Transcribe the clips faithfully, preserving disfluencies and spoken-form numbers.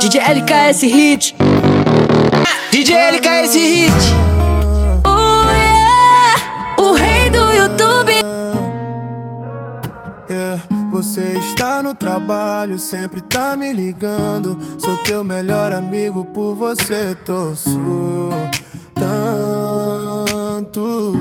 D J L K S Hit. D J L K S Hit. Oh yeah, o rei do YouTube. Yeah, você está no trabalho, sempre tá me ligando. Sou teu melhor amigo, por você torço tanto.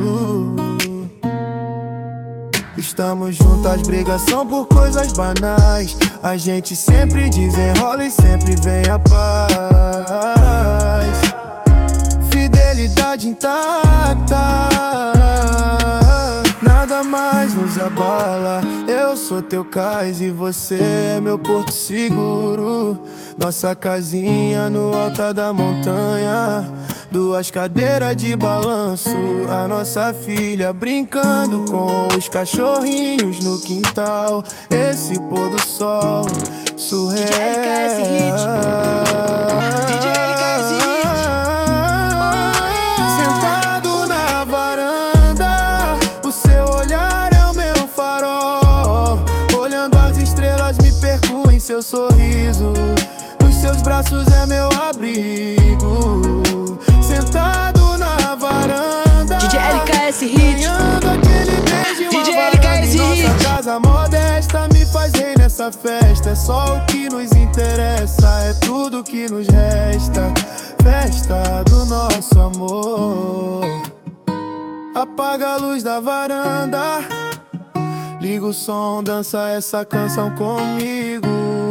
Estamos juntos, as brigas são por coisas banais. A gente sempre desenrola e sempre vem a paz. Fidelidade intacta, nada mais nos abala. Eu sou teu cais e você é meu porto seguro. Nossa casinha no alto da montanha, duas cadeiras de balanço, a nossa filha brincando com os cachorrinhos no quintal. Esse pôr do sol surreal. D J L K S Hit. D J L K S Hit. Sentado na varanda, o seu olhar é o meu farol. Olhando as estrelas me perco em seu sorriso. Nos seus braços é meu abrigo. Sentado na varanda, D J L K S Hit. ganhando aquele beijo, D J uma L K varanda S em Hit. nossa casa modesta me faz rei nessa festa. É só o que nos interessa, é tudo que nos resta. Festa do nosso amor. Apaga a luz da varanda, liga o som, dança essa canção comigo.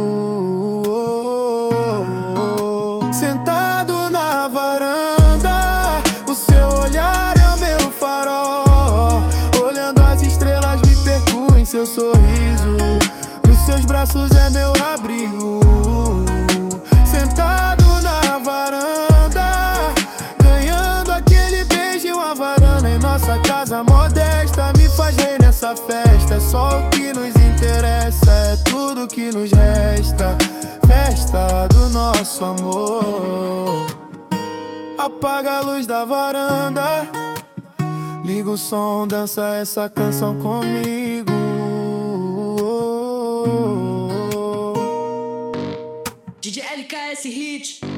Sentado na varanda, o seu olhar é o meu farol. Olhando as estrelas me perco em seu sorriso. Nos seus braços é meu abrigo. Sentado na varanda, ganhando aquele beijo e uma varanda em nossa casa modesta me faz rei nessa festa. É só o que nos interessa, é tudo que nos resta. Festa do nosso amor. Apaga a luz da varanda, liga o som, dança essa canção comigo. D J L K S Hit.